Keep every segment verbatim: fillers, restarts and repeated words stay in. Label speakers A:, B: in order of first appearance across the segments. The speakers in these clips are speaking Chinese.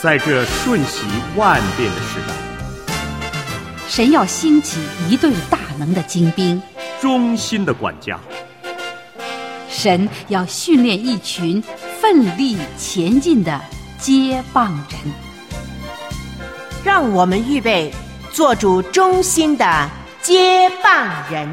A: 在这瞬息万变的时代，
B: 神要兴起一队大能的精兵，
A: 忠心的管家。
B: 神要训练一群奋力前进的接棒人。
C: 让我们预备做主忠心的接棒人。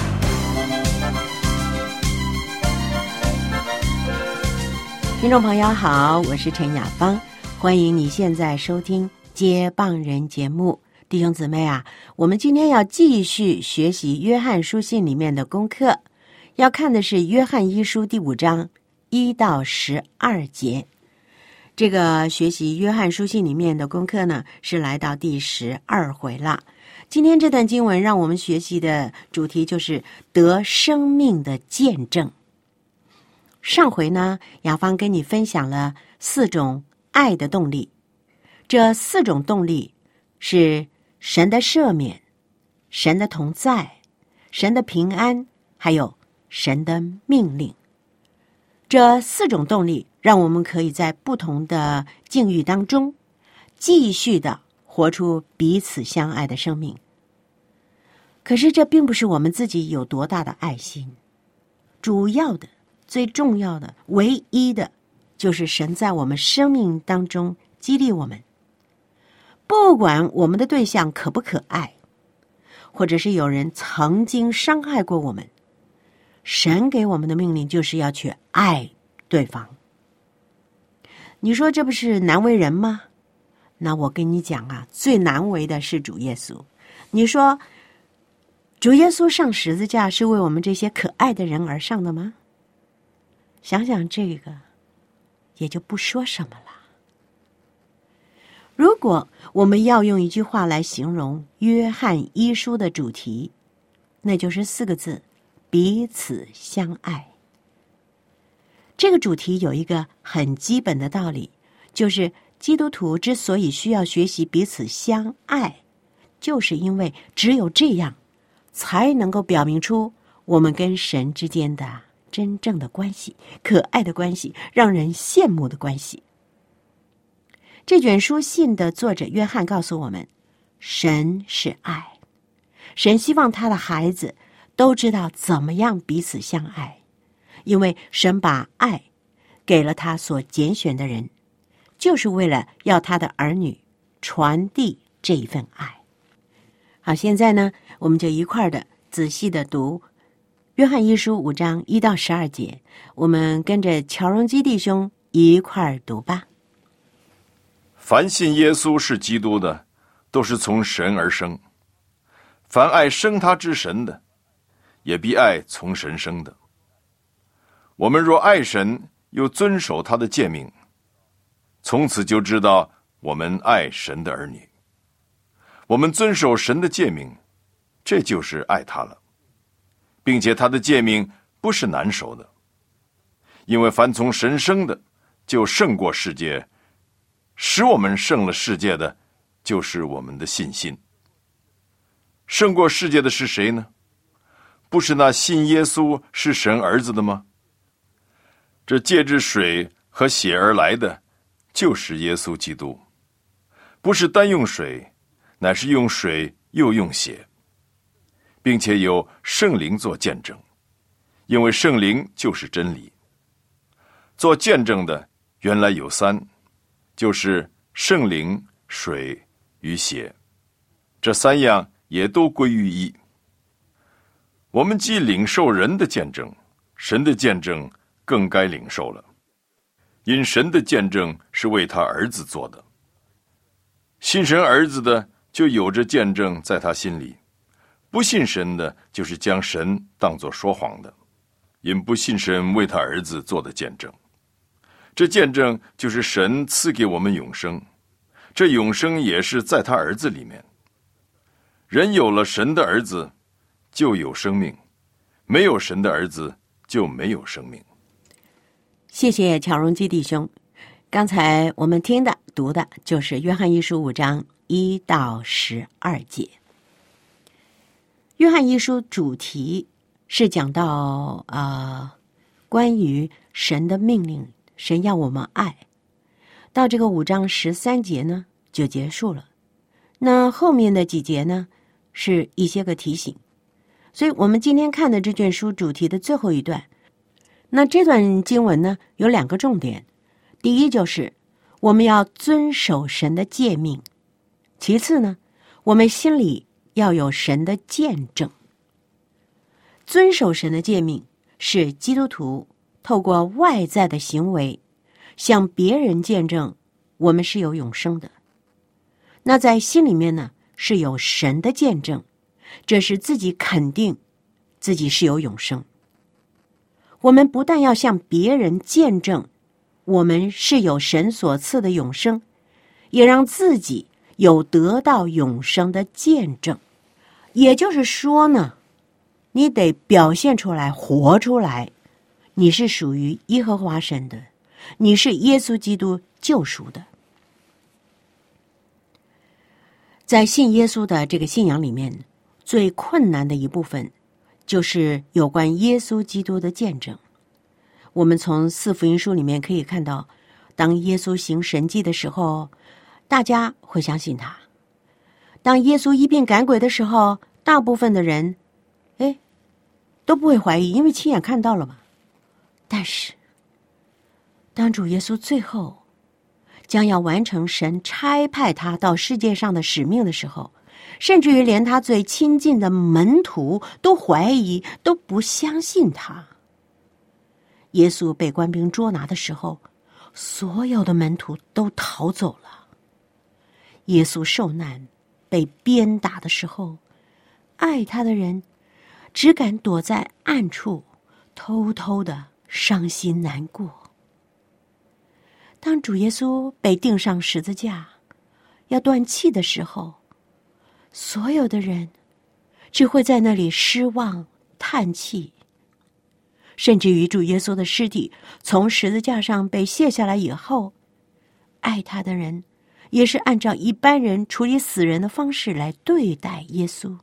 C: 听众朋友好，我是陈雅芳，欢迎你现在收听接棒人节目。弟兄姊妹啊，我们今天要继续学习约翰书信里面的功课，要看的是约翰一书第五章一到十二节。这个学习约翰书信里面的功课呢，是来到第十二回了。今天这段经文让我们学习的主题就是得生命的见证。上回呢，雅芳跟你分享了四种爱的动力，这四种动力是神的赦免、神的同在、神的平安，还有神的命令。这四种动力让我们可以在不同的境遇当中继续的活出彼此相爱的生命。可是这并不是我们自己有多大的爱心，主要的、最重要的、唯一的，就是神在我们生命当中激励我们。不管我们的对象可不可爱，或者是有人曾经伤害过我们，神给我们的命令就是要去爱对方。你说这不是难为人吗？那我跟你讲啊，最难为的是主耶稣。你说主耶稣上十字架是为我们这些可爱的人而上的吗？想想这个也就不说什么了。如果我们要用一句话来形容约翰一书的主题，那就是四个字：彼此相爱。这个主题有一个很基本的道理，就是基督徒之所以需要学习彼此相爱，就是因为只有这样才能够表明出我们跟神之间的真正的关系，可爱的关系，让人羡慕的关系。这卷书信的作者约翰告诉我们，神是爱，神希望他的孩子都知道怎么样彼此相爱，因为神把爱给了他所拣选的人，就是为了要他的儿女传递这一份爱。好，现在呢，我们就一块儿的仔细的读约翰一书五章一到十二节，我们跟着乔荣基弟兄一块儿读吧。
D: 凡信耶稣是基督的，都是从神而生；凡爱生他之神的，也必爱从神生的。我们若爱神，又遵守他的诫命，从此就知道我们爱神的儿女。我们遵守神的诫命，这就是爱他了，并且他的诫命不是难守的，因为凡从神生的，就胜过世界，使我们胜了世界的，就是我们的信心。胜过世界的是谁呢？不是那信耶稣是神儿子的吗？这借着水和血而来的，就是耶稣基督，不是单用水，乃是用水又用血，并且有圣灵做见证，因为圣灵就是真理。做见证的原来有三，就是圣灵、水与血，这三样也都归于一。我们既领受人的见证，神的见证更该领受了，因神的见证是为他儿子做的。信神儿子的就有着见证在他心里，不信神的就是将神当作说谎的，因不信神为他儿子做的见证。这见证就是神赐给我们永生，这永生也是在他儿子里面。人有了神的儿子，就有生命；没有神的儿子，就没有生命。
C: 谢谢乔荣基弟兄。刚才我们听的、读的就是约翰一书五章一到十二节。约翰一书主题是讲到呃关于神的命令，神要我们爱。 到这个五章十三节呢就结束了。那后面的几节呢是一些个提醒。所以我们今天看的这卷书主题的最后一段，那这段经文呢有两个重点。第一就是我们要遵守神的诫命，其次呢我们心里要有神的见证。遵守神的诫命是基督徒透过外在的行为向别人见证我们是有永生的。那在心里面呢是有神的见证，这是自己肯定自己是有永生。我们不但要向别人见证我们是有神所赐的永生，也让自己有得到永生的见证。也就是说呢，你得表现出来，活出来，你是属于耶和华神的，你是耶稣基督救赎的。在信耶稣的这个信仰里面，最困难的一部分就是有关耶稣基督的见证。我们从四福音书里面可以看到，当耶稣行神迹的时候，大家会相信他；当耶稣医病赶鬼的时候，大部分的人哎都不会怀疑，因为亲眼看到了嘛。但是当主耶稣最后将要完成神差派他到世界上的使命的时候，甚至于连他最亲近的门徒都怀疑，都不相信他。耶稣被官兵捉拿的时候，所有的门徒都逃走了。耶稣受难被鞭打的时候，爱他的人只敢躲在暗处偷偷的伤心难过。当主耶稣被钉上十字架要断气的时候，所有的人只会在那里失望叹气。甚至于主耶稣的尸体从十字架上被卸下来以后，爱他的人也是按照一般人处理死人的方式来对待耶稣。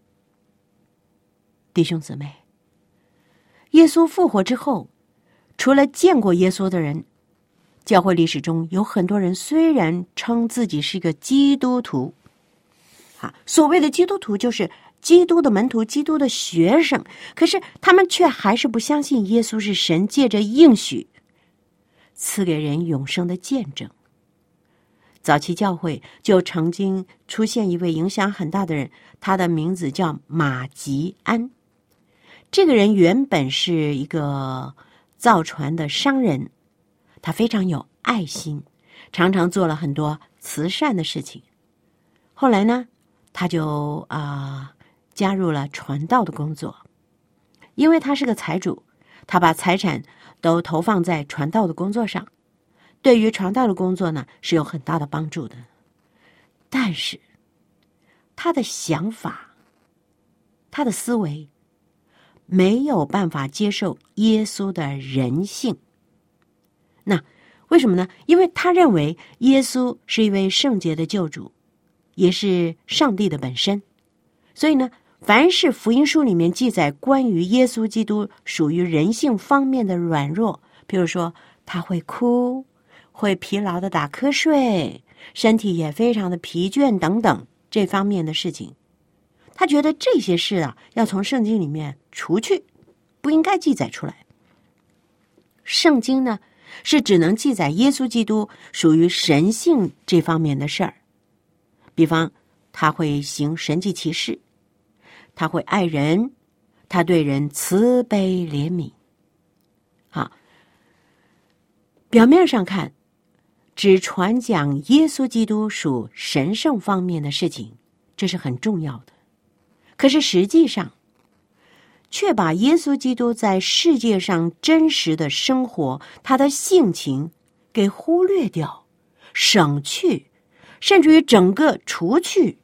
C: 弟兄姊妹，耶稣复活之后，除了见过耶稣的人，教会历史中有很多人虽然称自己是个基督徒，啊，所谓的基督徒就是基督的门徒，基督的学生，可是他们却还是不相信耶稣是神借着应许赐给人永生的见证。早期教会就曾经出现一位影响很大的人，他的名字叫马吉安。这个人原本是一个造船的商人，他非常有爱心，常常做了很多慈善的事情。后来呢，他就啊、呃、加入了传道的工作。因为他是个财主，他把财产都投放在传道的工作上，对于传道的工作呢是有很大的帮助的。但是他的想法，他的思维没有办法接受耶稣的人性。那为什么呢？因为他认为耶稣是一位圣洁的救主，也是上帝的本身。所以呢，凡是福音书里面记载关于耶稣基督属于人性方面的软弱，比如说他会哭，会疲劳的打瞌睡，身体也非常的疲倦等等这方面的事情，他觉得这些事啊要从圣经里面除去，不应该记载出来。圣经呢是只能记载耶稣基督属于神性这方面的事儿，比方他会行神迹奇事，他会爱人，他对人慈悲怜悯。好，表面上看，只传讲耶稣基督属神圣方面的事情，这是很重要的。可是实际上，却把耶稣基督在世界上真实的生活，他的性情给忽略掉，省去，甚至于整个除去。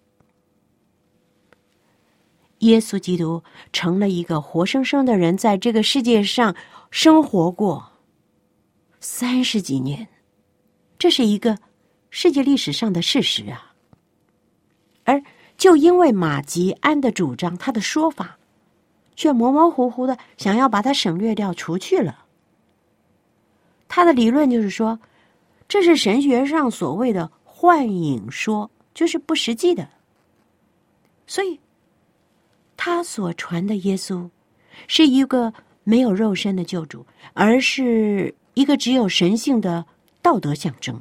C: 耶稣基督成了一个活生生的人，在这个世界上生活过三十几年，这是一个世界历史上的事实啊。而就因为马吉安的主张，他的说法却模模糊糊的想要把它省略掉，除去了。他的理论就是说， 这是神学上所谓的幻影说，就是不实际的。所以他所传的耶稣是一个没有肉身的救主，而是一个只有神性的道德象征。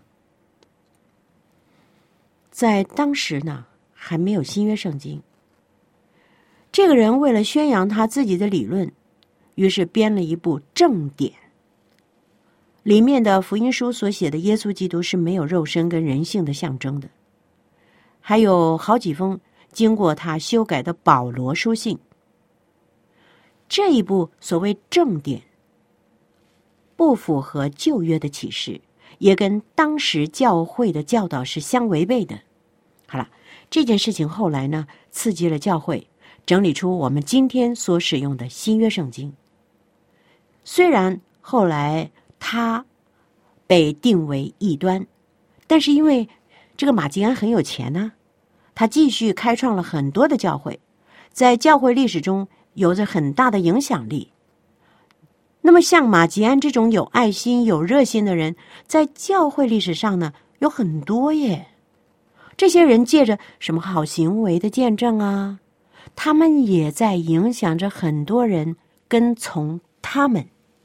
C: 在当时呢，还没有新约圣经，这个人为了宣扬他自己的理论，于是编了一部正典，里面的福音书所写的耶稣基督是没有肉身跟人性的象征的，还有好几封经过他修改的保罗书信。这一部所谓正典不符合旧约的启示，也跟当时教会的教导是相违背的。好了，这件事情后来呢，刺激了教会，整理出我们今天所使用的新约圣经。虽然后来他被定为异端，但是因为这个马吉安很有钱呢、啊，他继续开创了很多的教会，在教会历史中有着很大的影响力。那么像马吉安这种有爱心有热心的人，在教会历史上呢有很多耶。这些人借着什么好行为的见证啊，他们也在影响着很多人跟从他们。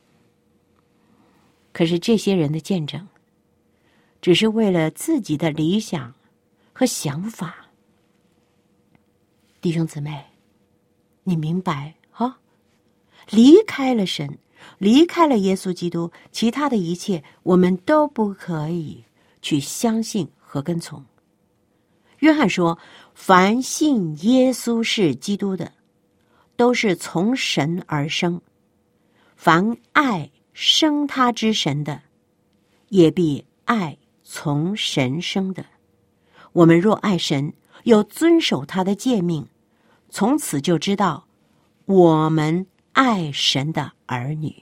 C: 可是这些人的见证只是为了自己的理想和想法。弟兄姊妹，你明白啊？离开了神，离开了耶稣基督，其他的一切我们都不可以去相信和跟从。约翰说，凡信耶稣是基督的，都是从神而生，凡爱生他之神的，也必爱从神生的。我们若爱神，又遵守他的诫命，从此就知道我们爱神的儿女。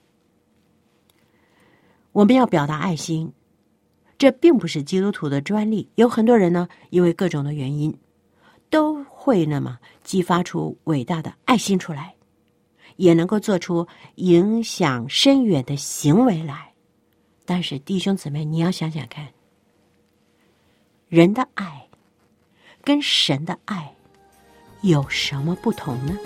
C: 我们要表达爱心，这并不是基督徒的专利，有很多人呢，因为各种的原因，都会那么激发出伟大的爱心出来，也能够做出影响深远的行为来。但是弟兄姊妹，你要想想看，人的爱跟神的爱有什么不同呢？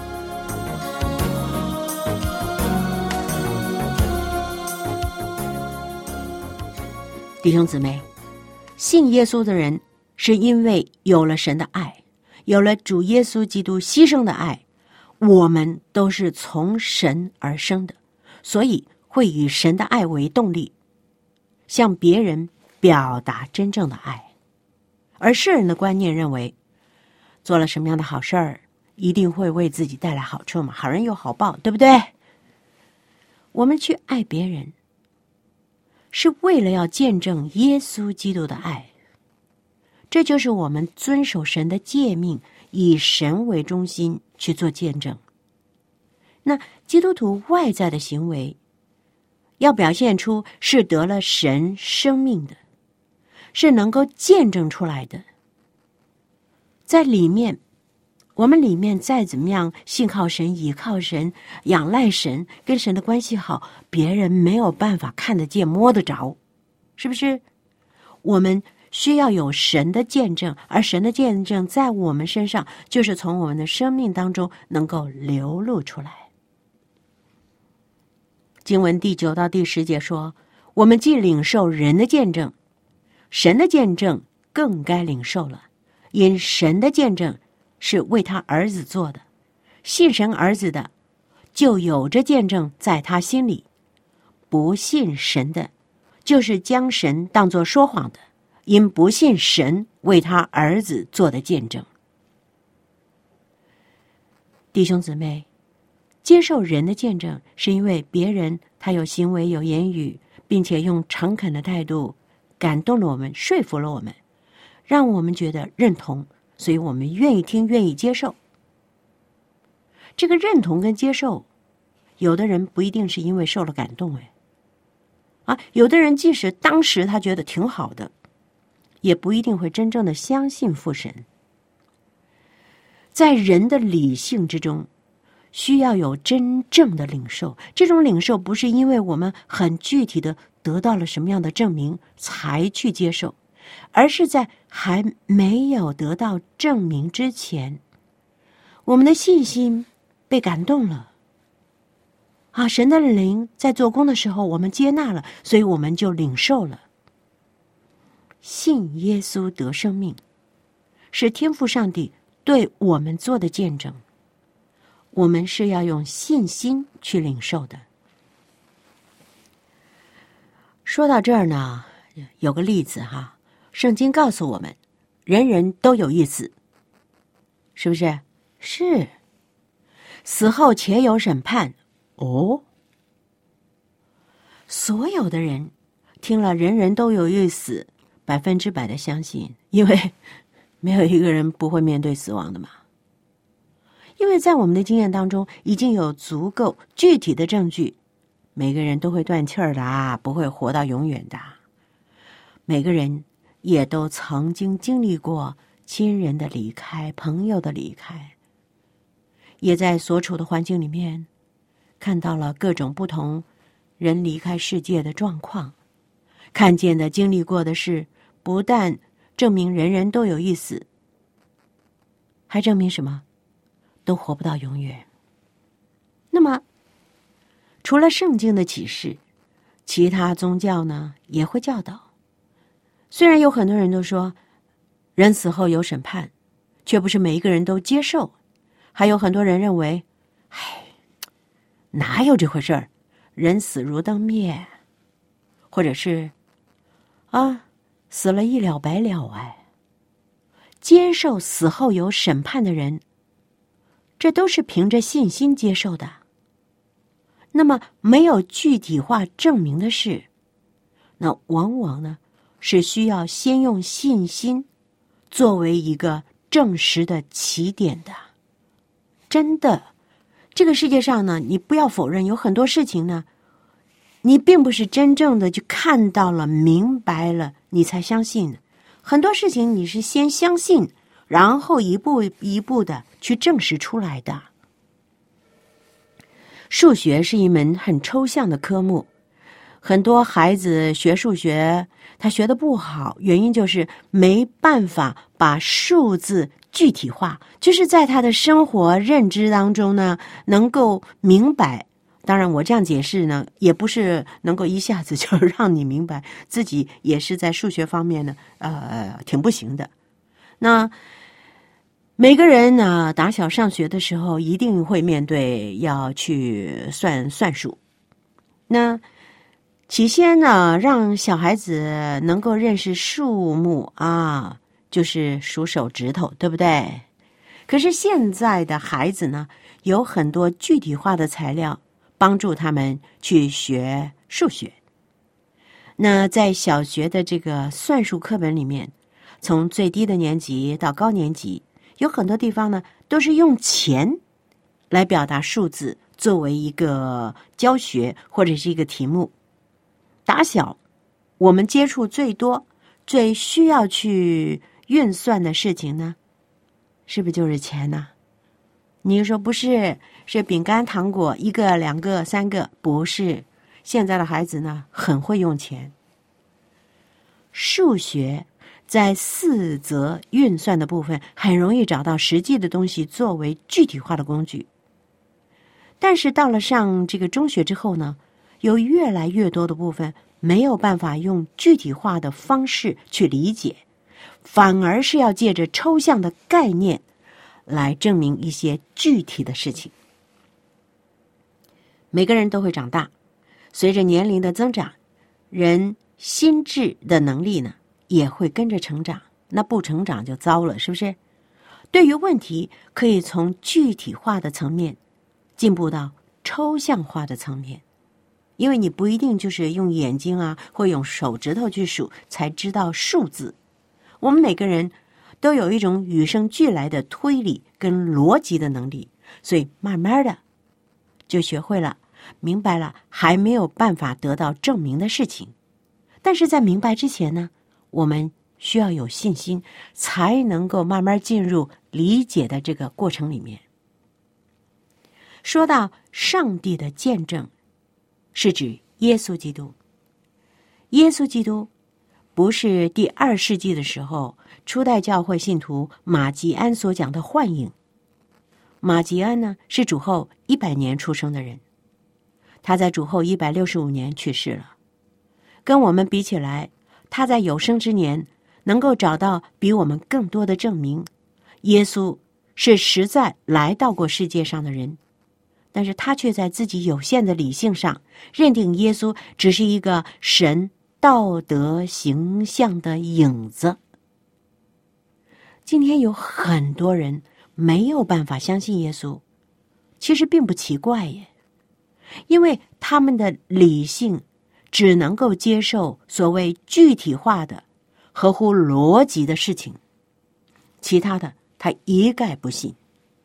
C: 弟兄姊妹，信耶稣的人是因为有了神的爱，有了主耶稣基督牺牲的爱，我们都是从神而生的，所以会以神的爱为动力，向别人表达真正的爱。而世人的观念认为，做了什么样的好事儿，一定会为自己带来好处嘛，好人有好报，对不对？我们去爱别人，是为了要见证耶稣基督的爱，这就是我们遵守神的诫命，以神为中心去做见证。那基督徒外在的行为要表现出是得了神生命的，是能够见证出来的。在里面，我们里面再怎么样信靠神、倚靠神、仰赖神，跟神的关系好，别人没有办法看得见摸得着，是不是？我们需要有神的见证，而神的见证在我们身上，就是从我们的生命当中能够流露出来。经文第九到第十节说，我们既领受人的见证，神的见证更该领受了，因神的见证是为他儿子做的，信神儿子的就有着见证在他心里，不信神的就是将神当作说谎的，因不信神为他儿子做的见证。弟兄姊妹，接受人的见证，是因为别人他有行为有言语，并且用诚恳的态度感动了我们，说服了我们，让我们觉得认同，所以我们愿意听，愿意接受。这个认同跟接受，有的人不一定是因为受了感动，哎，啊，有的人即使当时他觉得挺好的，也不一定会真正的相信父神。在人的理性之中， 需要有真正的领受。这种领受不是因为我们很具体的得到了什么样的证明才去接受，而是在还没有得到证明之前，我们的信心被感动了啊！神的灵在做工的时候，我们接纳了，所以我们就领受了。信耶稣得生命，是天父上帝对我们做的见证，我们是要用信心去领受的。说到这儿呢，有个例子哈，圣经告诉我们，人人都有一死，是不是？是。死后且有审判。哦，所有的人听了人人都有一死，百分之百的相信，因为没有一个人不会面对死亡的嘛。因为在我们的经验当中，已经有足够具体的证据，每个人都会断气儿的啊，不会活到永远的。每个人也都曾经经历过亲人的离开，朋友的离开，也在所处的环境里面看到了各种不同人离开世界的状况，看见的经历过的事，不但证明人人都有一死，还证明什么？都活不到永远。那么除了圣经的启示，其他宗教呢也会教导。虽然有很多人都说人死后有审判，却不是每一个人都接受。还有很多人认为，唉，哪有这回事儿？人死如灯灭，或者是啊，死了一了百了哎。接受死后有审判的人，这都是凭着信心接受的。那么没有具体化证明的事，那往往呢是需要先用信心作为一个证实的起点的。真的，这个世界上呢，你不要否认，有很多事情呢，你并不是真正的去看到了、明白了，你才相信的。很多事情你是先相信，然后一步一步的去证实出来的。数学是一门很抽象的科目，很多孩子学数学，他学得不好，原因就是没办法把数字具体化，就是在他的生活认知当中呢，能够明白。当然我这样解释呢，也不是能够一下子就让你明白，自己也是在数学方面呢，呃，挺不行的。那每个人呢，打小上学的时候，一定会面对要去算算数。那起先呢，让小孩子能够认识数目啊，就是数手指头，对不对？可是现在的孩子呢，有很多具体化的材料帮助他们去学数学。那在小学的这个算术课本里面，从最低的年级到高年级，有很多地方呢都是用钱来表达数字，作为一个教学或者是一个题目。打小我们接触最多最需要去运算的事情呢，是不是就是钱呢？你说不是，是饼干糖果，一个两个三个，不是。现在的孩子呢很会用钱。数学在四则运算的部分很容易找到实际的东西作为具体化的工具，但是到了上这个中学之后呢，有越来越多的部分没有办法用具体化的方式去理解，反而是要借着抽象的概念来证明一些具体的事情。每个人都会长大，随着年龄的增长，人心智的能力呢也会跟着成长，那不成长就糟了，是不是？对于问题，可以从具体化的层面进步到抽象化的层面，因为你不一定就是用眼睛啊，或用手指头去数才知道数字。我们每个人都有一种与生俱来的推理跟逻辑的能力，所以慢慢的就学会了，明白了还没有办法得到证明的事情。但是在明白之前呢，我们需要有信心，才能够慢慢进入理解的这个过程里面。 说到上帝的见证，是指耶稣基督。耶稣基督不是第二世纪的时候初代教会信徒马吉安所讲的幻影。马吉安呢，是主后一百年出生的人，他在主后一百六十五年去世了。跟我们比起来，他在有生之年能够找到比我们更多的证明，耶稣是实在来到过世界上的人，但是他却在自己有限的理性上认定耶稣只是一个神道德形象的影子。今天有很多人没有办法相信耶稣，其实并不奇怪耶，因为他们的理性只能够接受所谓具体化的、合乎逻辑的事情，其他的他一概不信。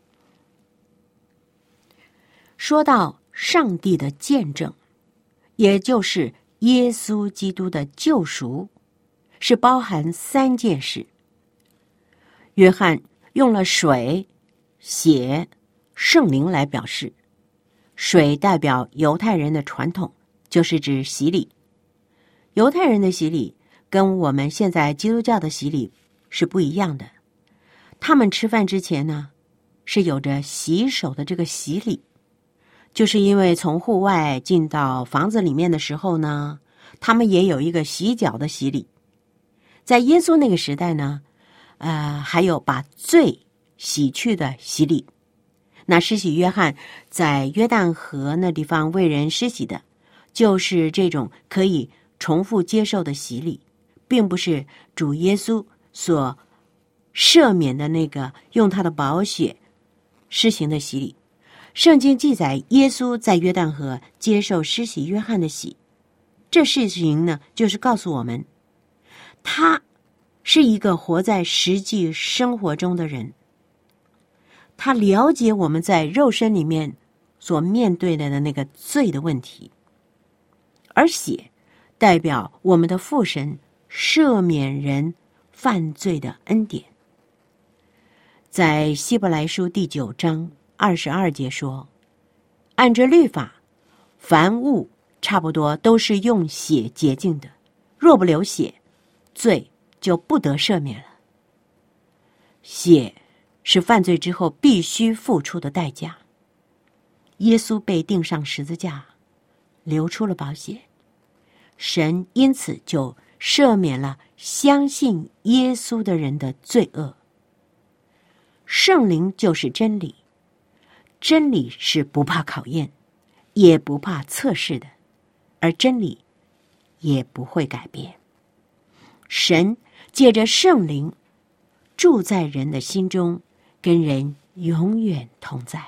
C: 说到上帝的见证，也就是耶稣基督的救赎，是包含三件事。约翰用了水、血、圣灵来表示。水代表犹太人的传统，就是指洗礼。犹太人的洗礼跟我们现在基督教的洗礼是不一样的。他们吃饭之前呢，是有着洗手的这个洗礼，就是因为从户外进到房子里面的时候呢，他们也有一个洗脚的洗礼。在耶稣那个时代呢，呃，还有把罪洗去的洗礼。那施洗约翰在约旦河那地方为人施洗的，就是这种可以重复接受的洗礼，并不是主耶稣所赦免的那个用他的宝血施行的洗礼。圣经记载耶稣在约旦河接受施洗约翰的洗，这事情呢，就是告诉我们，他是一个活在实际生活中的人，他了解我们在肉身里面所面对的那个罪的问题，而血代表我们的父神赦免人犯罪的恩典。在希伯来书第九章二十二节说，按着律法，凡物差不多都是用血洁净的，若不流血，罪就不得赦免了。血是犯罪之后必须付出的代价。耶稣被钉上十字架，流出了宝血，神因此就赦免了相信耶稣的人的罪恶。圣灵就是真理，真理是不怕考验，也不怕测试的，而真理也不会改变。神借着圣灵住在人的心中，跟人永远同在。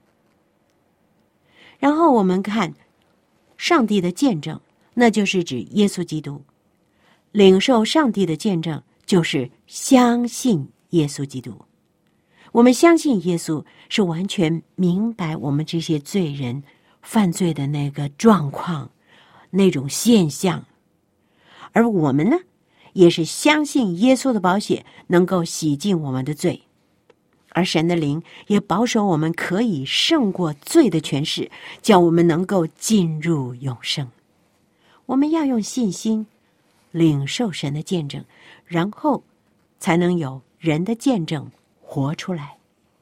C: 然后我们看上帝的见证，那就是指耶稣基督。领受上帝的见证就是相信耶稣基督。我们相信耶稣是完全明白我们这些罪人犯罪的那个状况，那种现象，而我们呢，也是相信耶稣的宝血能够洗净我们的罪，而神的灵也保守我们可以胜过罪的权势，叫我们能够进入永生。我们要用信心领受神的见证，然后才能有人的见证活出来。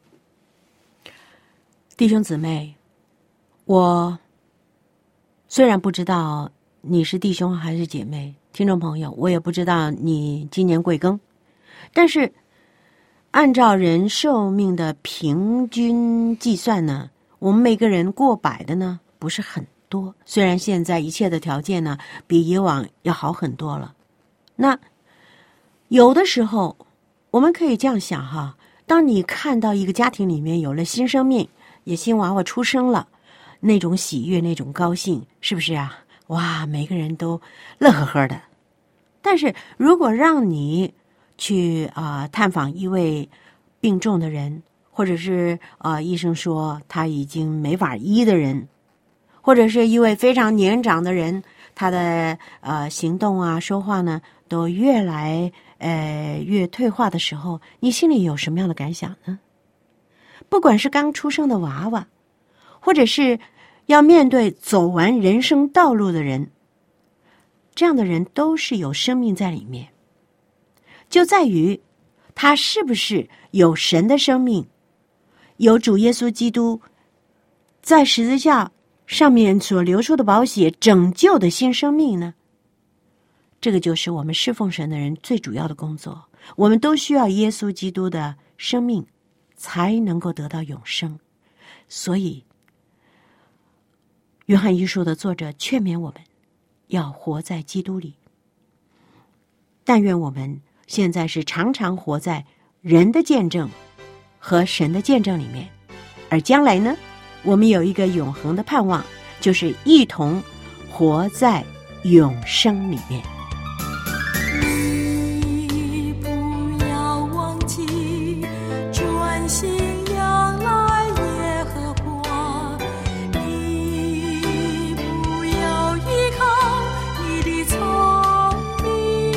C: 弟兄姊妹，我虽然不知道你是弟兄还是姐妹，听众朋友，我也不知道你今年贵庚，但是按照人寿命的平均计算呢，我们每个人过百的呢不是很多，虽然现在一切的条件呢比以往要好很多了。那有的时候我们可以这样想哈，当你看到一个家庭里面有了新生命，也新娃娃出生了，那种喜悦，那种高兴，是不是啊？哇，每个人都乐呵呵的。但是如果让你去啊、呃、探访一位病重的人，或者是啊、呃、医生说他已经没法医的人，或者是一位非常年长的人，他的呃行动啊说话呢都越来呃越退化的时候，你心里有什么样的感想呢？不管是刚出生的娃娃， 或者是要面对走完人生道路的人，这样的人都是有生命在里面，就在于他是不是有神的生命，有主耶稣基督在十字架上面所流出的宝血拯救的新生命呢？这个就是我们侍奉神的人最主要的工作。我们都需要耶稣基督的生命才能够得到永生。所以约翰一书的作者劝勉我们要活在基督里。但愿我们现在是常常活在人的见证和神的见证里面，而将来呢，我们有一个永恒的盼望，就是一同活在永生里面。
E: 你不要忘记专心仰赖耶和华，你不要依靠你的聪明，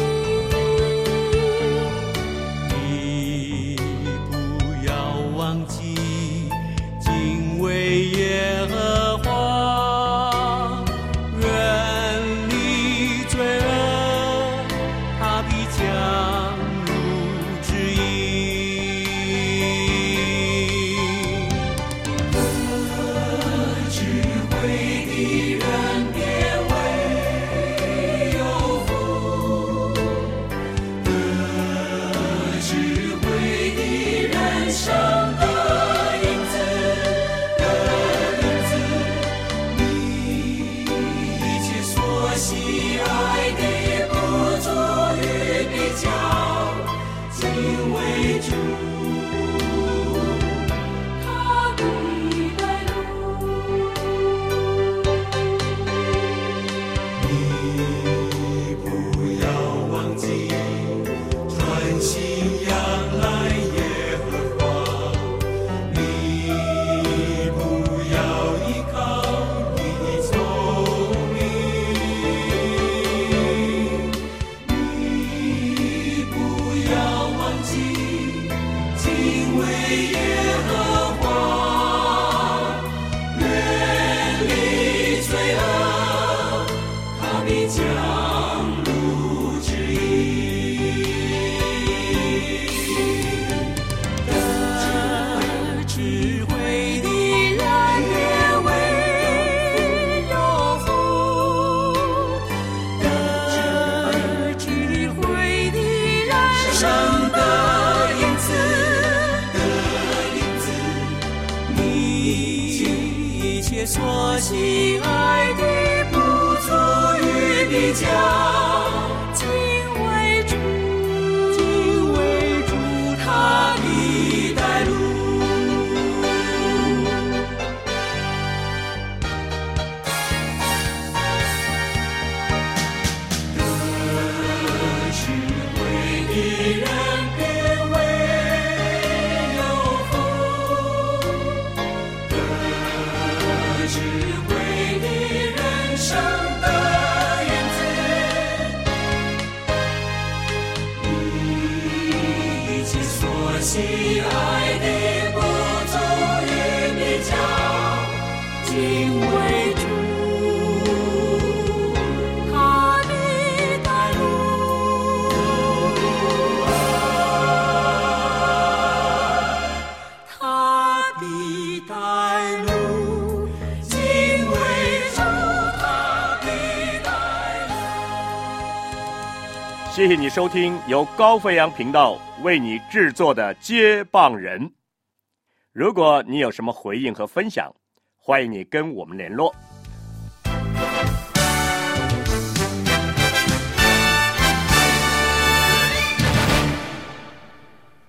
F: 你不要忘记敬畏耶和华，远离罪恶，他必将入指引。得智慧的人别为有福，得智慧的人生的影子，的影子，你一切所喜爱的也不足以比较，敬畏主，他必带路。你不要忘记专心仰赖耶和华，你不要依靠你的聪明，你不要忘记敬畏耶和华，远离罪恶，他必将路指引。得智慧的人别为有福，得智慧的人生的影子，的影子，你一切所喜爱的不足以比较，敬畏主，敬畏主，他必带路。得智慧的人别为有福，得智慧的人生的影子，你一切所喜爱的不足以比较，敬畏主，他必带路，他必带路，敬畏主，他必带路。
A: 谢谢你收听由高飞扬频道为你制作的接棒人。如果你有什么回应和分享，欢迎你跟我们联络。